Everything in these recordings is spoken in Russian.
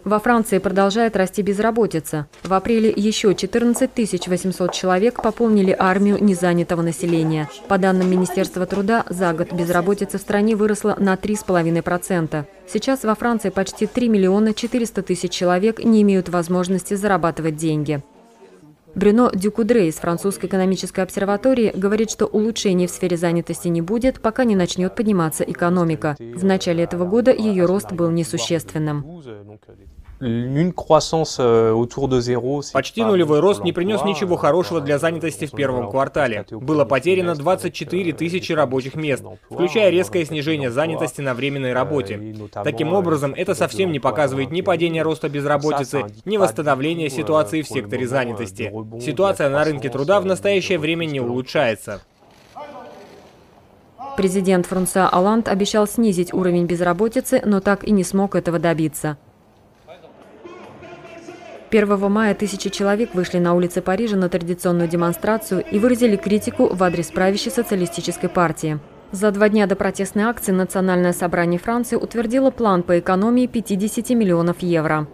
Во Франции продолжает расти безработица. В апреле еще 14 800 человек пополнили армию незанятого населения. По данным Министерства труда, за год безработица в стране выросла на 3,5%. Сейчас во Франции почти 3 400 000 человек не имеют возможности зарабатывать деньги. Брюно Дюкудре из Французской экономической обсерватории говорит, что улучшений в сфере занятости не будет, пока не начнет подниматься экономика. В начале этого года ее рост был несущественным. Почти нулевой рост не принес ничего хорошего для занятости в первом квартале. Было потеряно 24 000 рабочих мест, включая резкое снижение занятости на временной работе. Таким образом, это совсем не показывает ни падения роста безработицы, ни восстановления ситуации в секторе занятости. Ситуация на рынке труда в настоящее время не улучшается. Президент Франсуа Олланд обещал снизить уровень безработицы, но так и не смог этого добиться. 1 мая тысячи человек вышли на улицы Парижа на традиционную демонстрацию и выразили критику в адрес правящей социалистической партии. За 2 дня до протестной акции Национальное собрание Франции утвердило план по экономии 50 миллионов евро.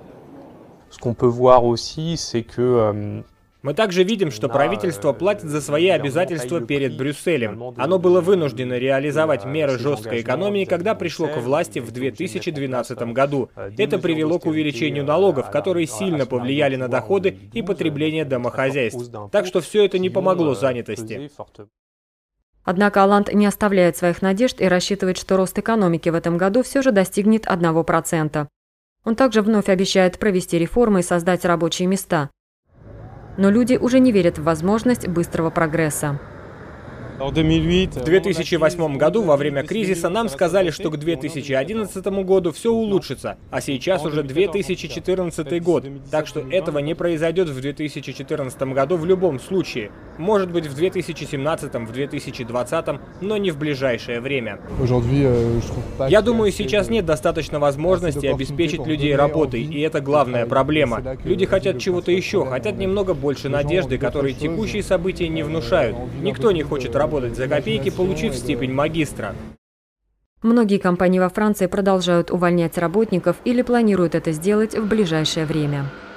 Мы также видим, что правительство платит за свои обязательства перед Брюсселем. Оно было вынуждено реализовать меры жесткой экономии, когда пришло к власти в 2012 году. Это привело к увеличению налогов, которые сильно повлияли на доходы и потребление домохозяйств. Так что все это не помогло занятости. Однако Олланд не оставляет своих надежд и рассчитывает, что рост экономики в этом году все же достигнет 1%. Он также вновь обещает провести реформы и создать рабочие места. Но люди уже не верят в возможность быстрого прогресса. В 2008 году, во время кризиса, нам сказали, что к 2011 году все улучшится, а сейчас уже 2014 год, так что этого не произойдет в 2014 году в любом случае. Может быть, в 2017, в 2020, но не в ближайшее время. Я думаю, сейчас нет достаточно возможности обеспечить людей работой, и это главная проблема. Люди хотят чего-то еще, хотят немного больше надежды, которой текущие события не внушают. Никто не хочет работать за копейки, получив степень магистра. Многие компании во Франции продолжают увольнять работников или планируют это сделать в ближайшее время.